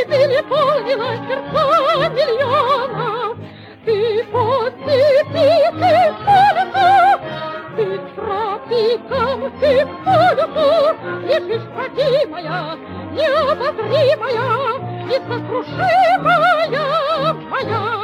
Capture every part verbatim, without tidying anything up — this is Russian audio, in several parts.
переполнила сердца миллионов. Ты по цепи, ты по лесу, ты тропиком, ты по лесу, лежишь родимая, необозримая, несокрушимая моя.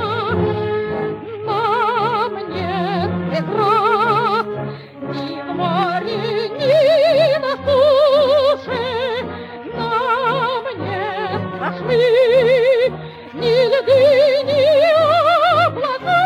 На мне ветра ни в море, ни на суше, на мне страшны ни льды, ни облака.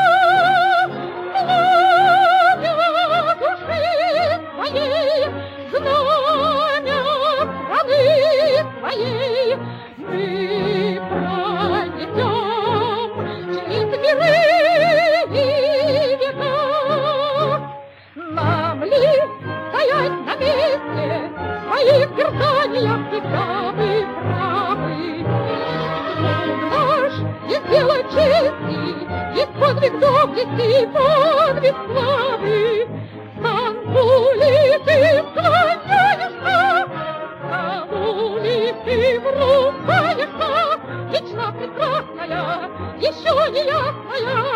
Знамя души своей, знамя страны своей, мы пронесем через миры и века. Нам ли стоять на месте, в своих терзаниях всегда мы правы. Наш и сделать чести, и подвиг доблести, и подвиг славы. Кому ли ты склоняешься, кому ли ты бросаешься, вечно прекрасная, еще не ясная,